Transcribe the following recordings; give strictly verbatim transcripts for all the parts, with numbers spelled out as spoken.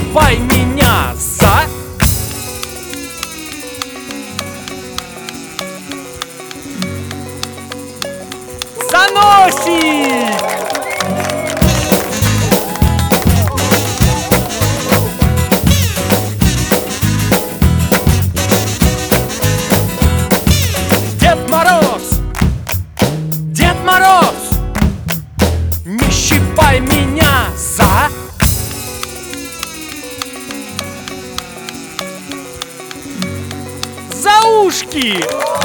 щипай меня за заносик. Дед Мороз, Дед Мороз, не щипай меня за за ушки.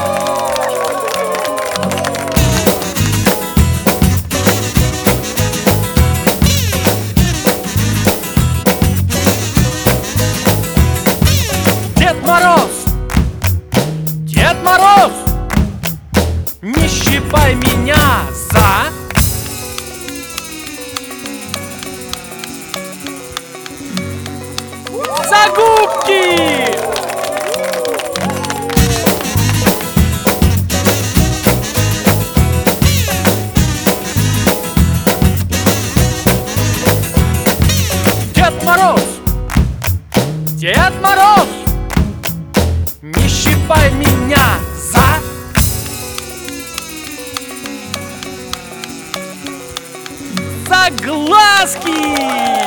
Дед Мороз, Дед Мороз, не щипай меня за за губки. Дед Мороз, Дед Мороз, не щипай меня за за глазки.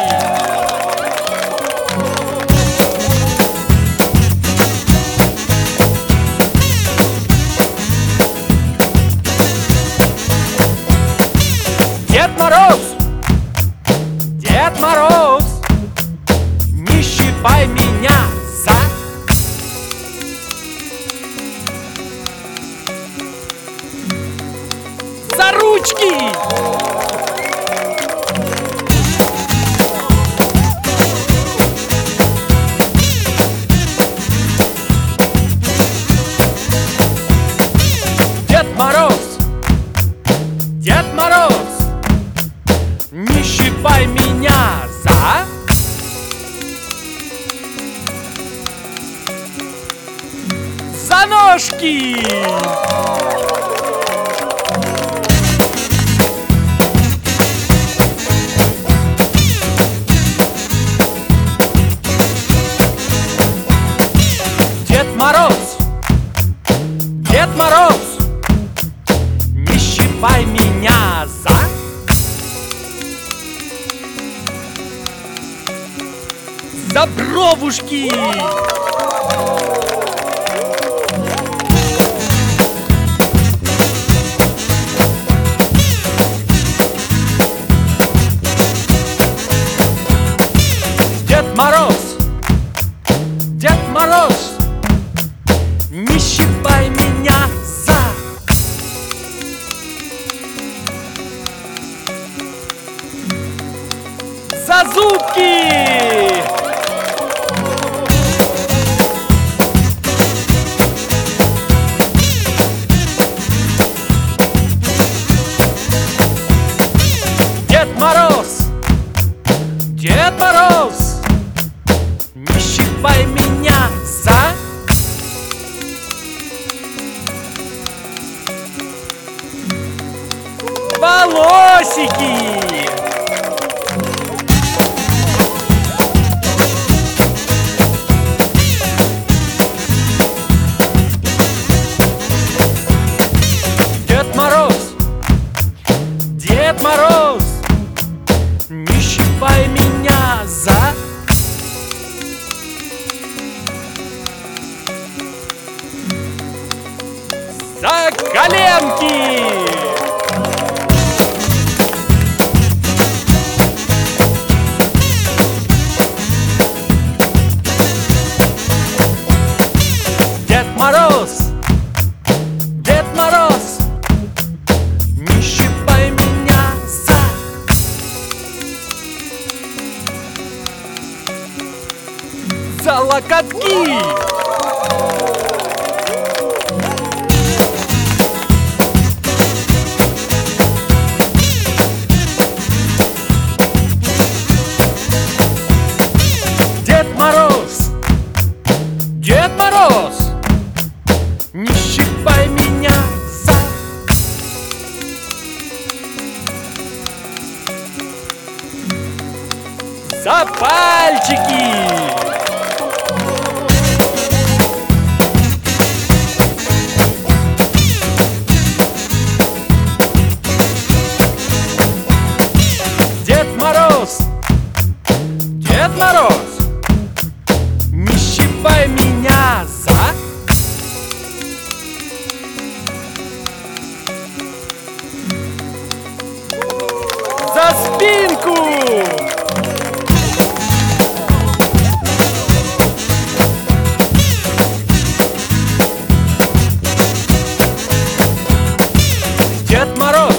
Дед Мороз, Дед Мороз, не щипай меня за за ручки. Дед Мороз, Дед Мороз, не щипай меня за за ножки. Дед Мороз, Дед Мороз, не щипай меня за за бровушки. Дед Мороз, Дед Мороз, не щипай меня за за зубки. Дед Мороз, Дед Мороз, не щипай меня за волосики. Дед Мороз, Дед Мороз, не щипай меня за за коленки. Дед Мороз, Дед Мороз, не щипай меня за за локотки. Дед Мороз, Дед Мороз, не щипай меня за За пальчики! Дед Мороз! Дед Мороз! Не щипай меня за... За спинку! Дед Мороз!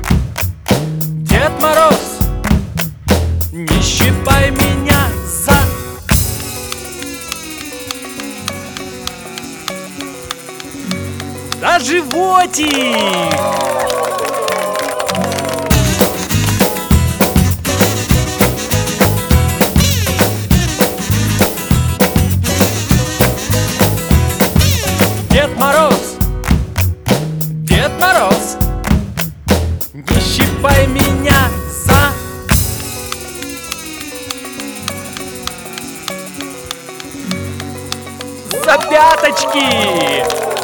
Дед Мороз! Не щипай меня за... За животик! Дед Мороз! Дед Мороз! Не щипай меня за... За пяточки!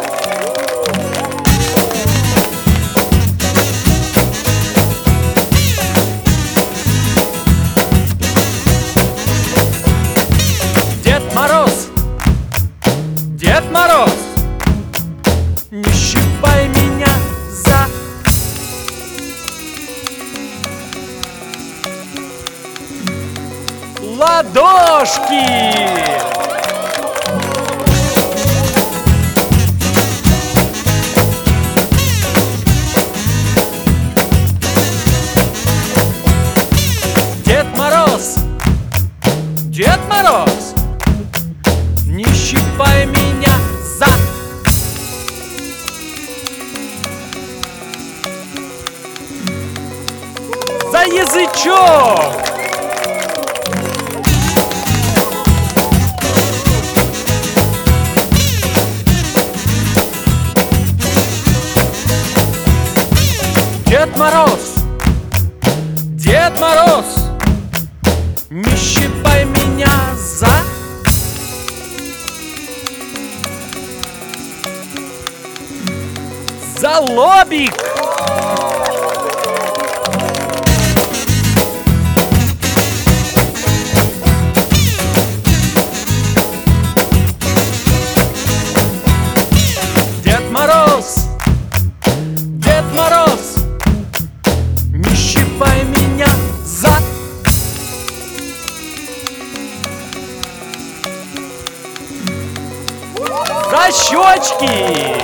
Дед Мороз! Дед Мороз! Не щипай меня за... Ладошки! Дед Мороз! Дед Мороз! Не щипай меня за... За язычок! Дед Мороз! Дед Мороз! Не щипай меня за... За лобик! Дед Мороз! Дед Мороз! Не щипай меня за... За щечки!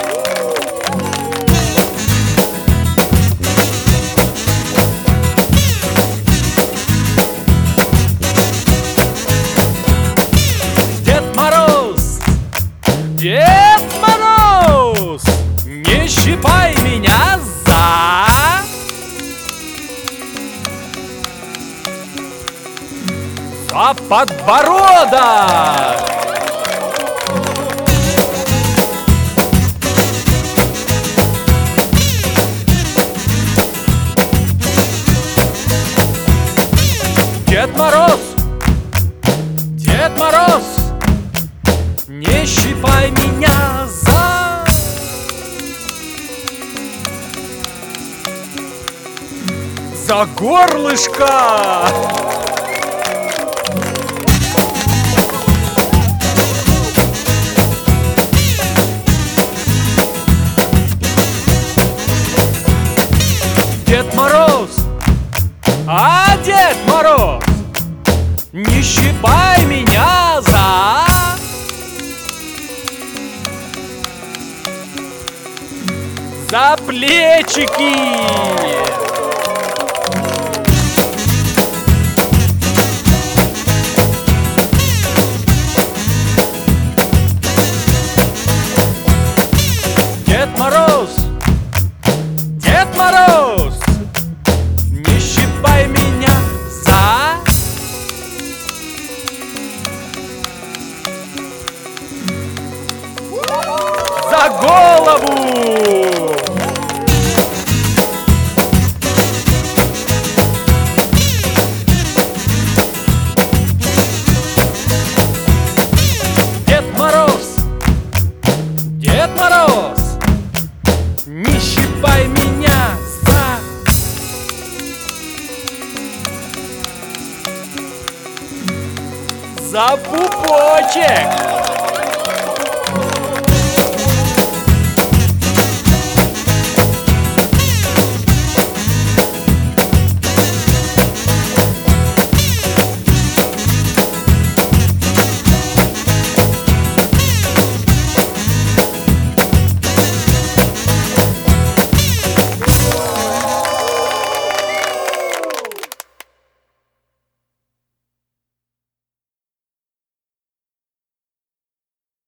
Дед Мороз! Дед Мороз! Не щипай меня за... За подбородок! Дед Мороз! Дед Мороз! Не щипай меня за... За горлышко! Дед Мороз! А, Дед Мороз! Не щипай меня за... За плечики! Дед Мороз! Дед Мороз! Не щипай меня за... За голову! за пупочек.